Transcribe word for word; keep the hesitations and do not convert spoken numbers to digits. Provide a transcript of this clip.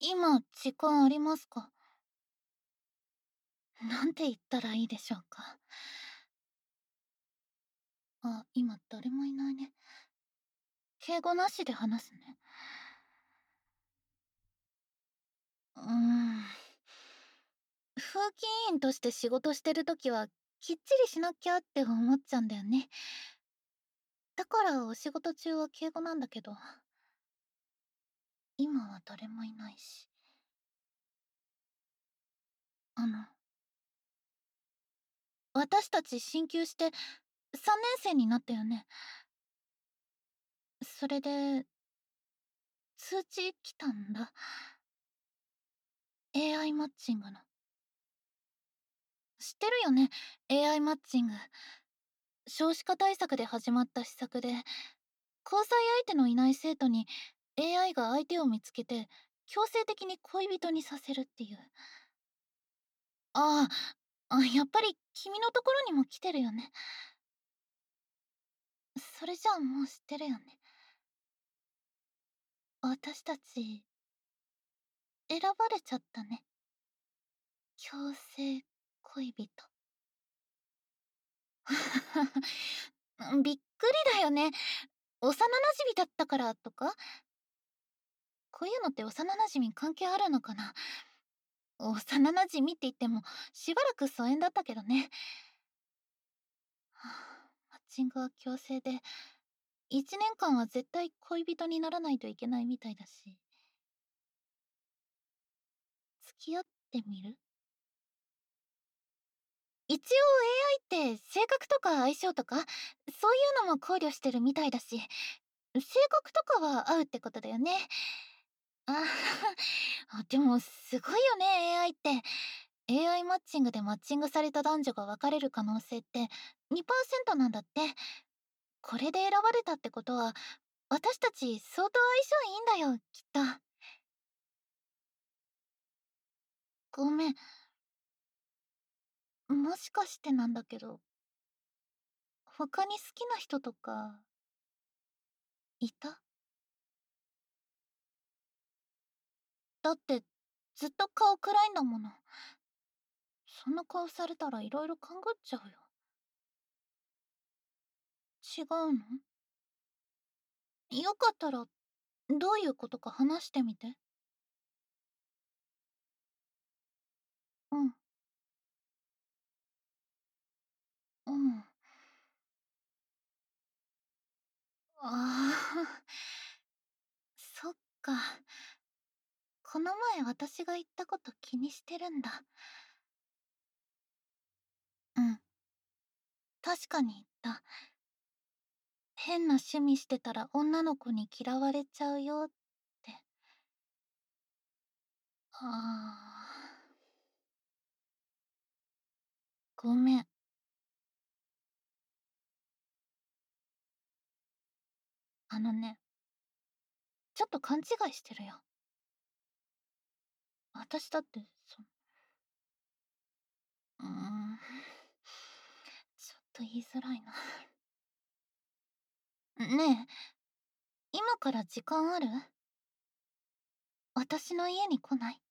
今、時間ありますか？なんて言ったらいいでしょうか。あ、今誰もいないね。敬語なしで話すね。うーん。風紀委員として仕事してる時は、きっちりしなきゃって思っちゃうんだよね。だからお仕事中は敬語なんだけど、今は誰もいないし。あの、私たち進級してさんねん生になったよね。それで、通知来たんだ。エーアイ マッチングの。知ってるよね、エーアイ マッチング。少子化対策で始まった施策で、交際相手のいない生徒に エーアイ が相手を見つけて、強制的に恋人にさせるっていう。ああ、あ、やっぱり君のところにも来てるよね。それじゃあもう知ってるよね。私たち、選ばれちゃったね。強制恋人。びっくりだよね。幼馴染だったからとかこういうのって幼馴染関係あるのかな。幼馴染って言っても、しばらく疎遠だったけどね。はあ、マッチングは強制で、いちねんかんは絶対恋人にならないといけないみたいだし。付き合ってみる？一応 エーアイ って性格とか相性とか、そういうのも考慮してるみたいだし、性格とかは合うってことだよね。ああ、でもすごいよね、エーアイ って。エーアイ マッチングでマッチングされた男女が別れる可能性ってにパーセントなんだって。これで選ばれたってことは、私たち相当相性いいんだよ、きっと。ごめん。もしかしてなんだけど、他に好きな人とか、いた？だって、ずっと顔暗いんだもの。そんな顔されたら色々勘ぐっちゃうよ。違うの？よかったら、どういうことか話してみて。うん。うん。ああ、そっか。この前私が言ったこと気にしてるんだ。うん。確かに言った。変な趣味してたら女の子に嫌われちゃうよって。ああ。ごめん。あのね、ちょっと勘違いしてるよ。私だって、そうーん。ちょっと言いづらいな。ねえ、今から時間ある？私の家に来ない？